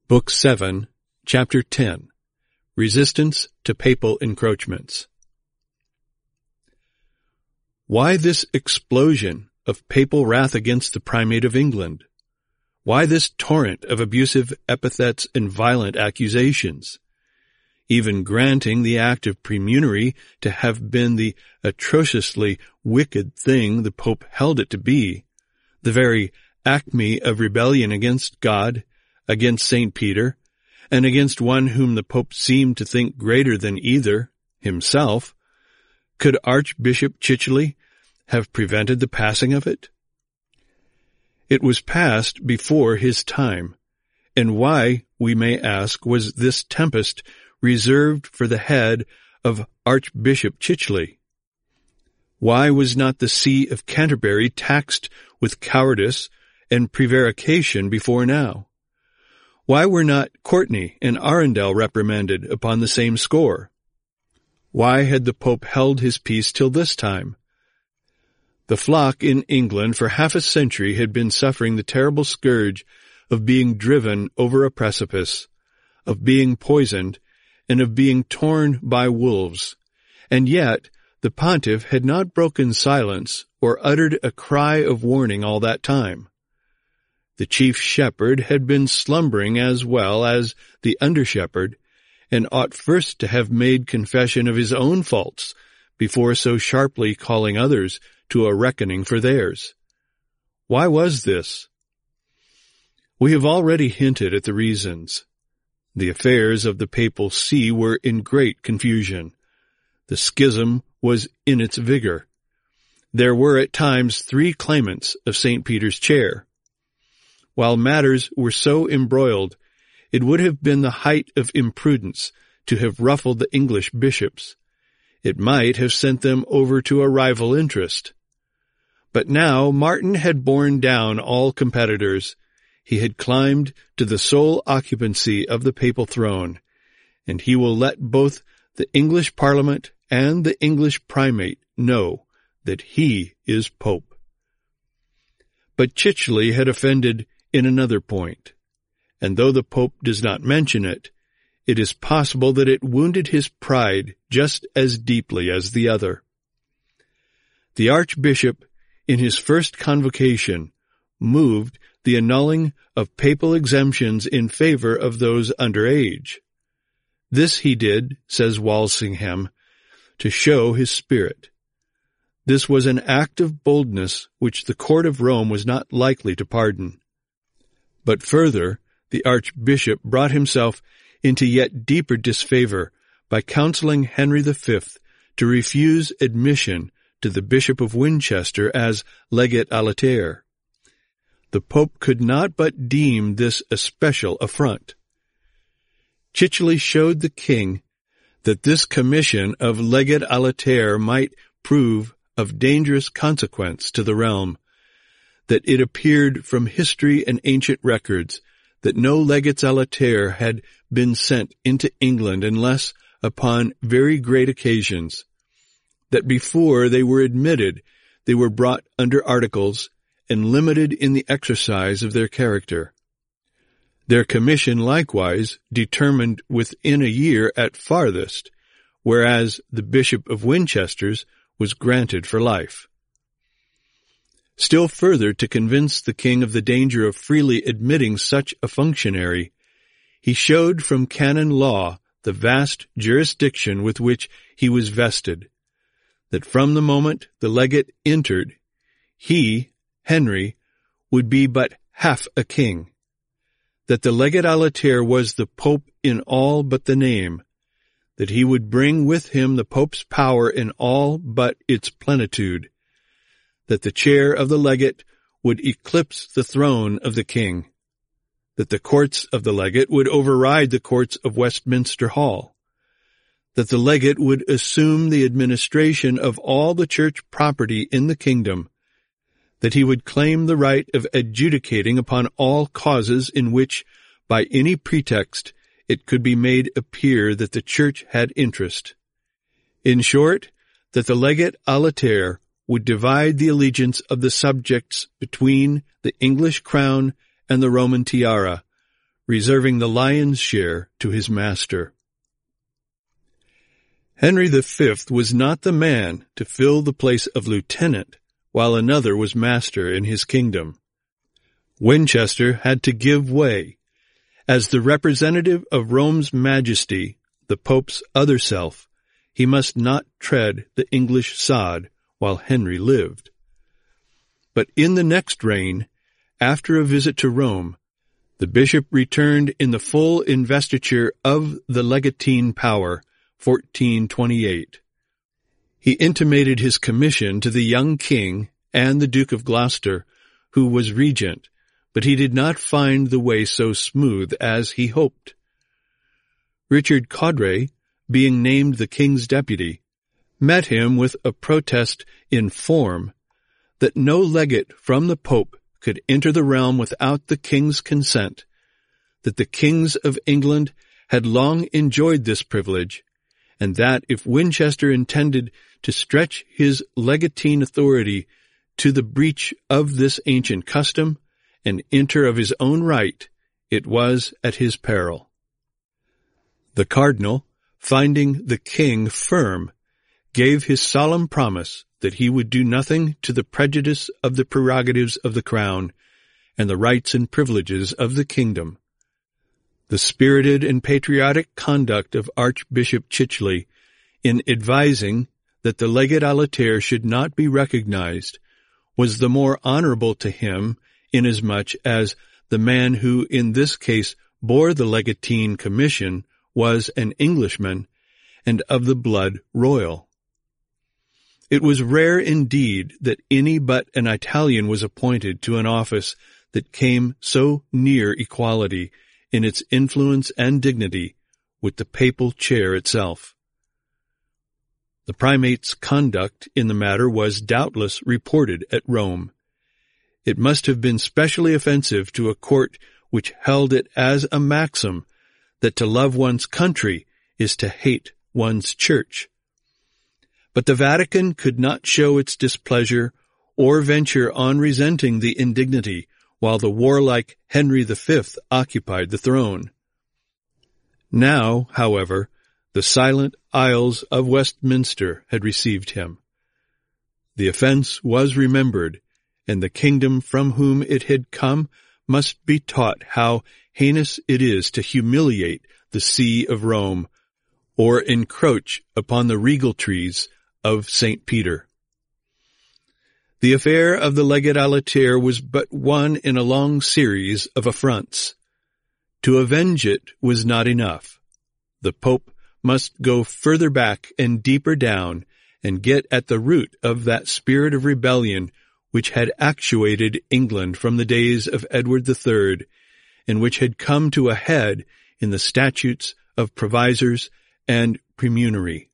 Book 7, Chapter 10, Resistance to Papal Encroachments. Why this explosion of papal wrath against the Primate of England? Why this torrent of abusive epithets and violent accusations? Even granting the act of praemunire to have been the atrociously wicked thing the Pope held it to be, the very acme of rebellion against God, against St. Peter, and against one whom the Pope seemed to think greater than either, himself, could Archbishop Chichely have prevented the passing of it? It was passed before his time, and why, we may ask, was this tempest reserved for the head of Archbishop Chichely? Why was not the See of Canterbury taxed with cowardice and prevarication before now? Why were not Courtenay and Arundel reprimanded upon the same score? Why had the Pope held his peace till this time? The flock in England for half a century had been suffering the terrible scourge of being driven over a precipice, of being poisoned, and of being torn by wolves, and yet the pontiff had not broken silence or uttered a cry of warning all that time. The chief shepherd had been slumbering as well as the under-shepherd, and ought first to have made confession of his own faults before so sharply calling others to a reckoning for theirs. Why was this? We have already hinted at the reasons. The affairs of the papal see were in great confusion. The schism was in its vigor. There were at times 3 claimants of St. Peter's chair. While matters were so embroiled, it would have been the height of imprudence to have ruffled the English bishops. It might have sent them over to a rival interest. But now Martin had borne down all competitors. He had climbed to the sole occupancy of the papal throne, and he will let both the English Parliament and the English Primate know that he is Pope. But Chichely had offended in another point, and though the Pope does not mention it, it is possible that it wounded his pride just as deeply as the other. The Archbishop, in his first convocation, moved the annulling of papal exemptions in favor of those under age. This he did, says Walsingham, to show his spirit. This was an act of boldness which the court of Rome was not likely to pardon. But further, the Archbishop brought himself into yet deeper disfavor by counseling Henry V to refuse admission to the Bishop of Winchester as legate aliter. The Pope could not but deem this a special affront. Chichely showed the king that this commission of legate aliter might prove of dangerous consequence to the realm, that it appeared from history and ancient records that no legates aliter had been sent into England unless upon very great occasions, that before they were admitted they were brought under articles and limited in the exercise of their character. Their commission likewise determined within a year at farthest, whereas the Bishop of Winchester's was granted for life. Still further to convince the king of the danger of freely admitting such a functionary, he showed from canon law the vast jurisdiction with which he was vested, that from the moment the legate entered, he, Henry, would be but half a king, that the legate aliter was the Pope in all but the name, that he would bring with him the Pope's power in all but its plenitude, that the chair of the legate would eclipse the throne of the king, that the courts of the legate would override the courts of Westminster Hall, that the legate would assume the administration of all the church property in the kingdom, that he would claim the right of adjudicating upon all causes in which, by any pretext, it could be made appear that the church had interest. In short, that the legate aliter would divide the allegiance of the subjects between the English crown and the Roman tiara, reserving the lion's share to his master. Henry V was not the man to fill the place of lieutenant while another was master in his kingdom. Winchester had to give way. As the representative of Rome's majesty, the Pope's other self, he must not tread the English sod while Henry lived. But in the next reign, after a visit to Rome, the bishop returned in the full investiture of the legatine power, 1428. He intimated his commission to the young king and the Duke of Gloucester, who was regent, but he did not find the way so smooth as he hoped. Richard Codray, being named the king's deputy, met him with a protest in form that no legate from the Pope could enter the realm without the king's consent, that the kings of England had long enjoyed this privilege, and that if Winchester intended to stretch his legatine authority to the breach of this ancient custom and enter of his own right, it was at his peril. The cardinal, finding the king firm, gave his solemn promise that he would do nothing to the prejudice of the prerogatives of the crown and the rights and privileges of the kingdom. The spirited and patriotic conduct of Archbishop Chicheley in advising that the legate a latere should not be recognized was the more honorable to him inasmuch as the man who in this case bore the legatine commission was an Englishman and of the blood royal. It was rare indeed that any but an Italian was appointed to an office that came so near equality in its influence and dignity with the papal chair itself. The primate's conduct in the matter was doubtless reported at Rome. It must have been specially offensive to a court which held it as a maxim that to love one's country is to hate one's church. But the Vatican could not show its displeasure or venture on resenting the indignity while the warlike Henry V occupied the throne. Now, however, the silent aisles of Westminster had received him. The offense was remembered, and the kingdom from whom it had come must be taught how heinous it is to humiliate the see of Rome, or encroach upon the regaltries of St. Peter. The affair of the legate a latere was but one in a long series of affronts. To avenge it was not enough. The Pope must go further back and deeper down and get at the root of that spirit of rebellion which had actuated England from the days of Edward III, and which had come to a head in the statutes of provisors and praemunire.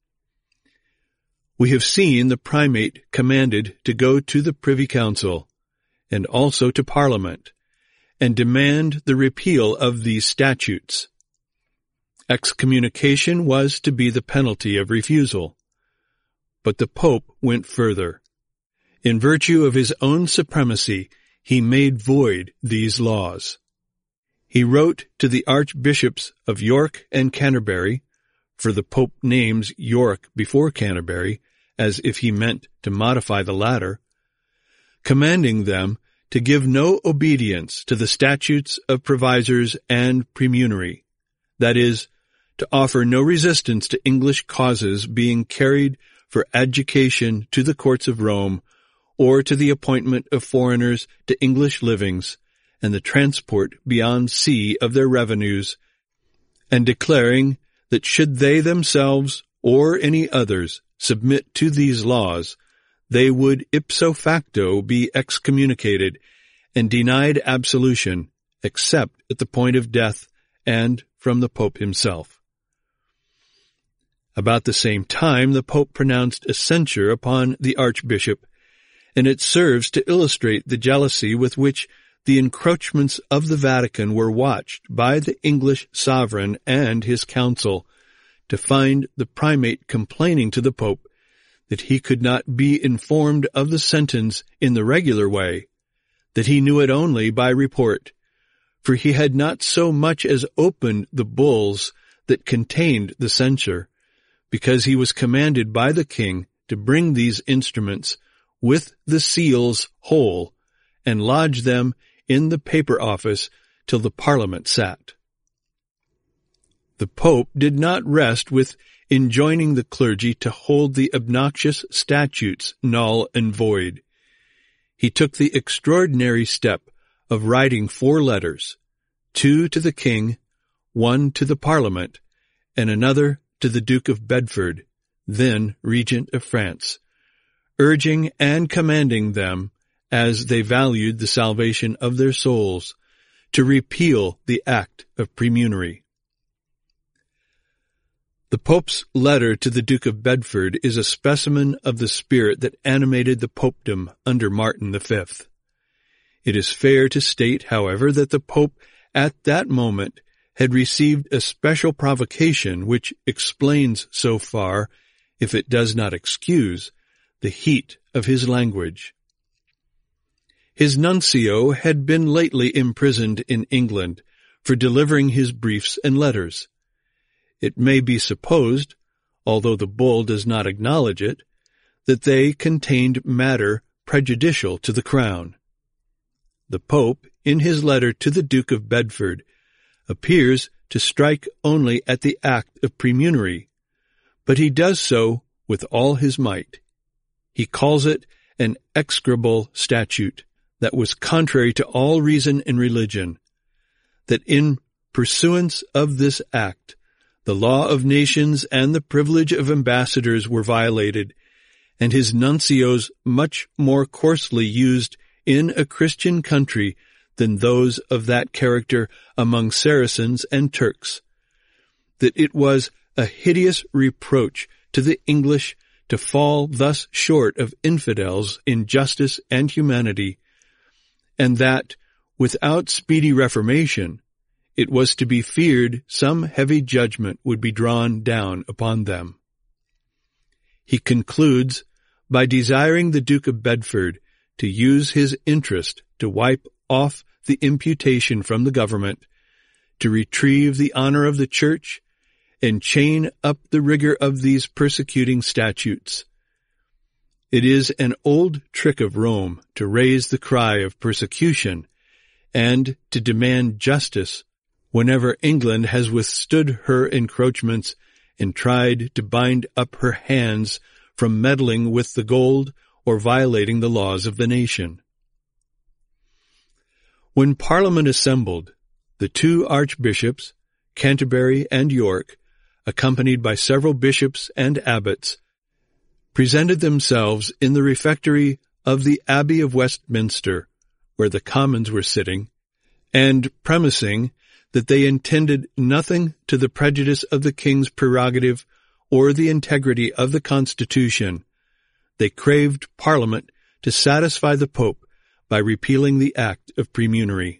We have seen the primate commanded to go to the Privy Council, and also to Parliament, and demand the repeal of these statutes. Excommunication was to be the penalty of refusal. But the Pope went further. In virtue of his own supremacy, he made void these laws. He wrote to the archbishops of York and Canterbury, for the Pope names York before Canterbury, as if he meant to modify the latter, commanding them to give no obedience to the statutes of provisors and praemunire, that is, to offer no resistance to English causes being carried for adjudication to the courts of Rome, or to the appointment of foreigners to English livings, and the transport beyond sea of their revenues, and declaring that should they themselves or any others submit to these laws, they would ipso facto be excommunicated and denied absolution, except at the point of death and from the Pope himself. About the same time, the Pope pronounced a censure upon the Archbishop, and it serves to illustrate the jealousy with which the encroachments of the Vatican were watched by the English sovereign and his council, to find the primate complaining to the Pope that he could not be informed of the sentence in the regular way, that he knew it only by report, for he had not so much as opened the bulls that contained the censure, because he was commanded by the king to bring these instruments with the seals whole, and lodge them in the paper office till the Parliament sat. The Pope did not rest with enjoining the clergy to hold the obnoxious statutes null and void. He took the extraordinary step of writing 4 letters, 2 to the king, 1 to the Parliament, and another to the Duke of Bedford, then Regent of France, urging and commanding them, as they valued the salvation of their souls, to repeal the Act of Premunire. The Pope's letter to the Duke of Bedford is a specimen of the spirit that animated the popedom under Martin V. It is fair to state, however, that the Pope at that moment had received a special provocation which explains so far, if it does not excuse, the heat of his language. His nuncio had been lately imprisoned in England for delivering his briefs and letters. It may be supposed, although the bull does not acknowledge it, that they contained matter prejudicial to the crown. The Pope, in his letter to the Duke of Bedford, appears to strike only at the Act of Premunire, but he does so with all his might. He calls it an execrable statute that was contrary to all reason and religion, that in pursuance of this act, the law of nations and the privilege of ambassadors were violated, and his nuncios much more coarsely used in a Christian country than those of that character among Saracens and Turks, that it was a hideous reproach to the English to fall thus short of infidels in justice and humanity, and that, without speedy reformation, it was to be feared some heavy judgment would be drawn down upon them. He concludes by desiring the Duke of Bedford to use his interest to wipe off the imputation from the government, to retrieve the honor of the Church, and chain up the rigor of these persecuting statutes. It is an old trick of Rome to raise the cry of persecution and to demand justice whenever England has withstood her encroachments and tried to bind up her hands from meddling with the gold or violating the laws of the nation. When Parliament assembled, the 2 archbishops, Canterbury and York, accompanied by several bishops and abbots, presented themselves in the refectory of the Abbey of Westminster, where the Commons were sitting, and premising that they intended nothing to the prejudice of the king's prerogative or the integrity of the Constitution, they craved Parliament to satisfy the Pope by repealing the Act of Premunire.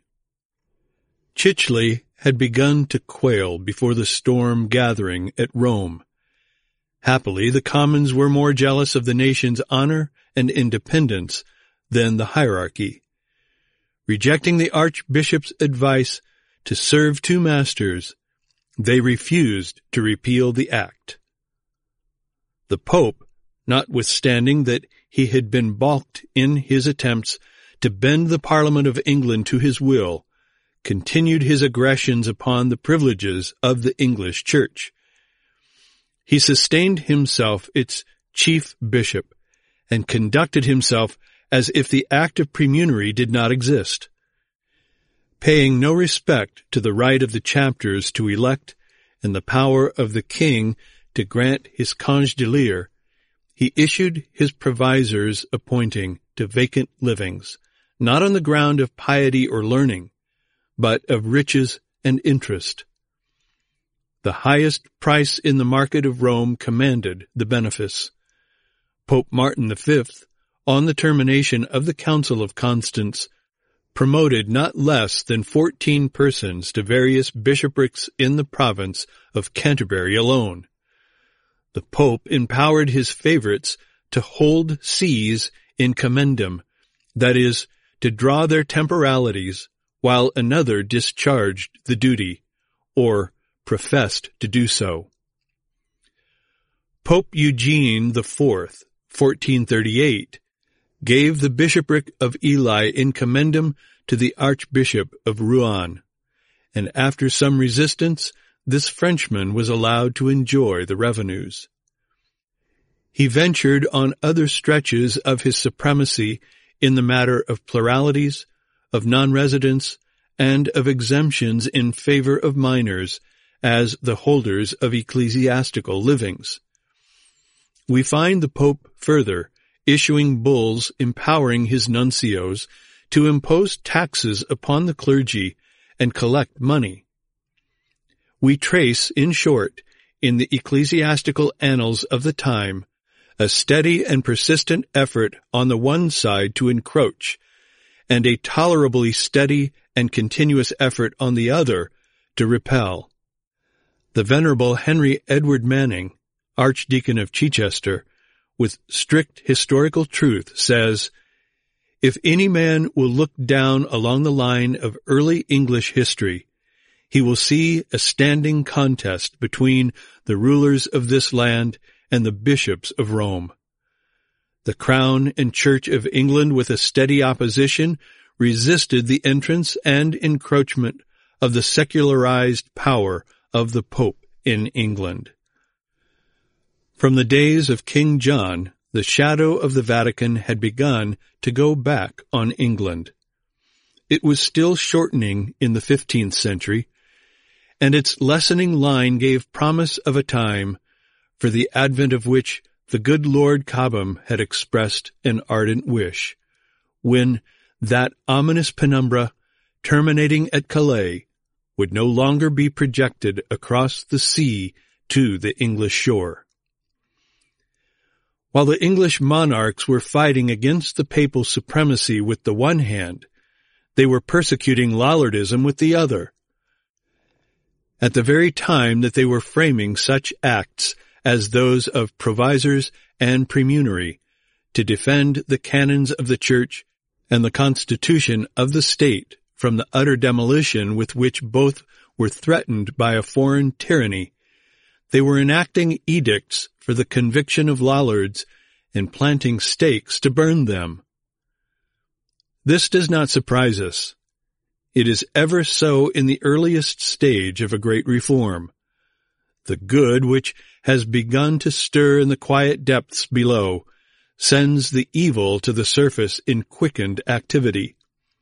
Chicheley had begun to quail before the storm gathering at Rome. Happily, the Commons were more jealous of the nation's honor and independence than the hierarchy. Rejecting the Archbishop's advice to serve 2 masters, they refused to repeal the act. The Pope, notwithstanding that he had been balked in his attempts to bend the Parliament of England to his will, continued his aggressions upon the privileges of the English Church. He sustained himself its chief bishop, and conducted himself as if the Act of Premunire did not exist. Paying no respect to the right of the chapters to elect and the power of the king to grant his congé d'élire, he issued his provisors appointing to vacant livings, not on the ground of piety or learning, but of riches and interest. The highest price in the market of Rome commanded the benefice. Pope Martin V, on the termination of the Council of Constance, promoted not less than 14 persons to various bishoprics in the province of Canterbury alone. The Pope empowered his favorites to hold sees in commendam, that is, to draw their temporalities, while another discharged the duty, or professed to do so. Pope Eugene IV, 1438, gave the bishopric of Ely in commendam to the Archbishop of Rouen, and after some resistance, this Frenchman was allowed to enjoy the revenues. He ventured on other stretches of his supremacy in the matter of pluralities, of non-residence, and of exemptions in favor of minors as the holders of ecclesiastical livings. We find the Pope further issuing bulls empowering his nuncios to impose taxes upon the clergy and collect money. We trace, in short, in the ecclesiastical annals of the time, a steady and persistent effort on the one side to encroach, and a tolerably steady and continuous effort on the other to repel. The Venerable Henry Edward Manning, Archdeacon of Chichester, with strict historical truth, says, "If any man will look down along the line of early English history, he will see a standing contest between the rulers of this land and the bishops of Rome. The Crown and Church of England, with a steady opposition, resisted the entrance and encroachment of the secularized power of the Pope in England. From the days of King John, the shadow of the Vatican had begun to go back on England. It was still shortening in the 15th century, and its lessening line gave promise of a time for the advent of which the good Lord Cobham had expressed an ardent wish, when that ominous penumbra, terminating at Calais, would no longer be projected across the sea to the English shore. While the English monarchs were fighting against the papal supremacy with the one hand, they were persecuting Lollardism with the other. At the very time that they were framing such acts as those of provisors and praemunire to defend the canons of the Church and the constitution of the state from the utter demolition with which both were threatened by a foreign tyranny, they were enacting edicts for the conviction of Lollards and planting stakes to burn them. This does not surprise us. It is ever so in the earliest stage of a great reform. The good which has begun to stir in the quiet depths below sends the evil to the surface in quickened activity.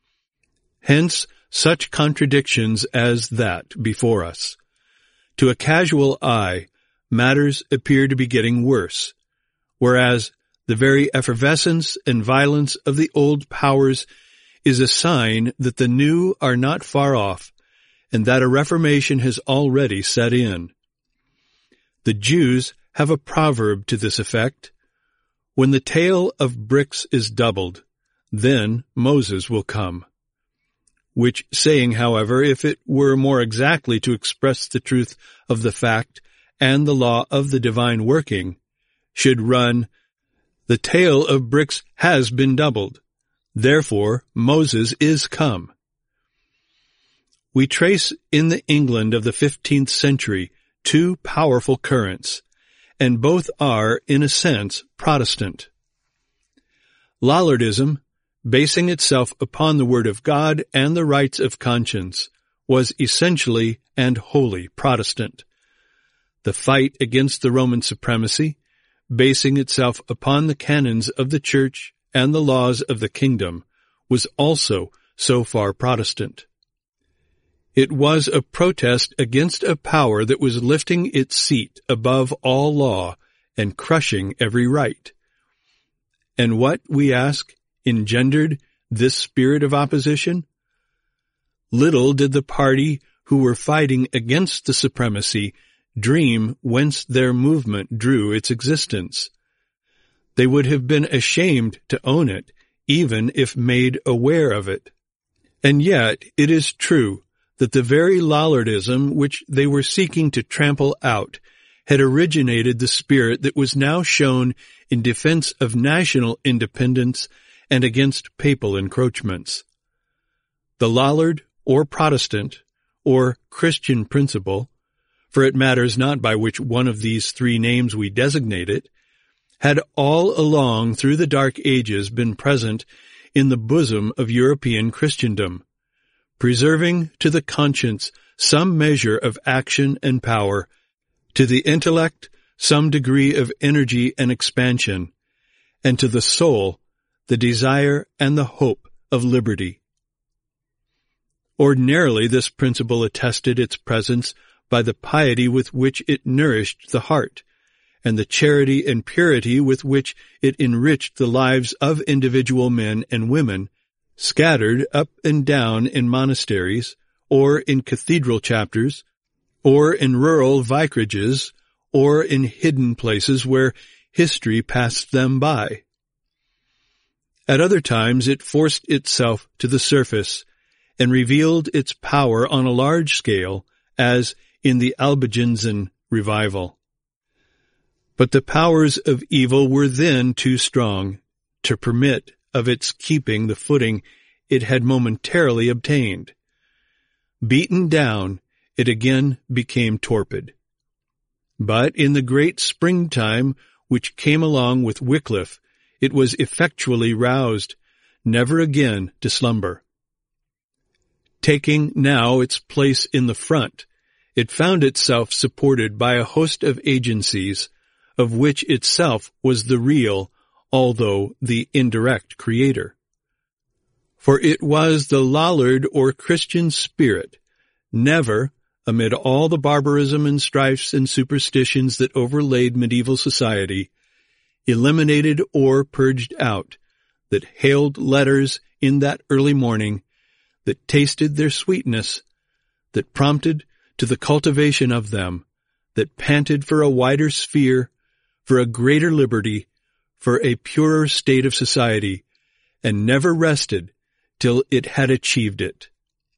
Hence such contradictions as that before us. To a casual eye, matters appear to be getting worse, whereas the very effervescence and violence of the old powers is a sign that the new are not far off, and that a reformation has already set in. The Jews have a proverb to this effect: "When the tale of bricks is doubled, then Moses will come." Which saying, however, if it were more exactly to express the truth of the fact and the law of the divine working, should run, "The tale of bricks has been doubled, therefore Moses is come." We trace in the England of the 15th century two powerful currents, and both are, in a sense, Protestant. Lollardism, basing itself upon the Word of God and the rights of conscience, was essentially and wholly Protestant. The fight against the Roman supremacy, basing itself upon the canons of the Church and the laws of the kingdom, was also so far Protestant. It was a protest against a power that was lifting its seat above all law and crushing every right. And what, we ask, engendered this spirit of opposition? Little did the party who were fighting against the supremacy dream whence their movement drew its existence. They would have been ashamed to own it, even if made aware of it. And yet it is true that the very Lollardism which they were seeking to trample out had originated the spirit that was now shown in defense of national independence and against papal encroachments. The Lollard or Protestant, or Christian principle, for it matters not by which one of these three names we designate it, had all along through the Dark Ages been present in the bosom of European Christendom, preserving to the conscience some measure of action and power, to the intellect some degree of energy and expansion, and to the soul the desire and the hope of liberty. Ordinarily, this principle attested its presence by the piety with which it nourished the heart, and the charity and purity with which it enriched the lives of individual men and women, scattered up and down in monasteries, or in cathedral chapters, or in rural vicarages, or in hidden places where history passed them by. At other times it forced itself to the surface, and revealed its power on a large scale, as in the Albigensian revival. But the powers of evil were then too strong to permit of its keeping the footing it had momentarily obtained. Beaten down, it again became torpid. But in the great springtime which came along with Wycliffe, it was effectually roused, never again to slumber. Taking now its place in the front, it found itself supported by a host of agencies, of which itself was the real, although the indirect creator. For it was the Lollard or Christian spirit, never, amid all the barbarism and strifes and superstitions that overlaid medieval society, eliminated or purged out, that hailed letters in that early morning, that tasted their sweetness, that prompted to the cultivation of them, that panted for a wider sphere, for a greater liberty, for a purer state of society, and never rested till it had achieved it.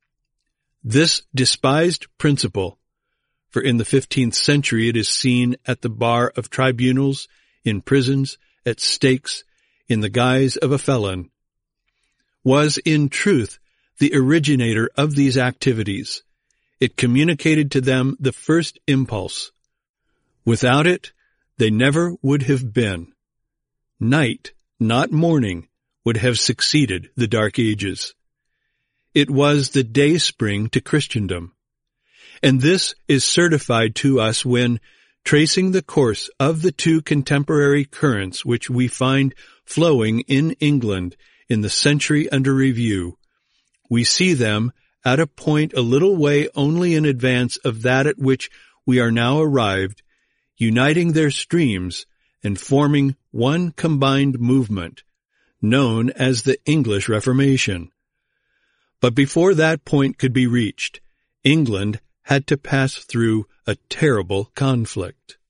This despised principle, for in the 15th century it is seen at the bar of tribunals, in prisons, at stakes, in the guise of a felon, was in truth the originator of these activities. It communicated to them the first impulse. Without it, they never would have been. Night, not morning, would have succeeded the Dark Ages. It was the dayspring to Christendom. And this is certified to us when, tracing the course of the two contemporary currents which we find flowing in England in the century under review, we see them at a point a little way only in advance of that at which we are now arrived, uniting their streams and forming one combined movement, known as the English Reformation. But before that point could be reached, England had to pass through a terrible conflict.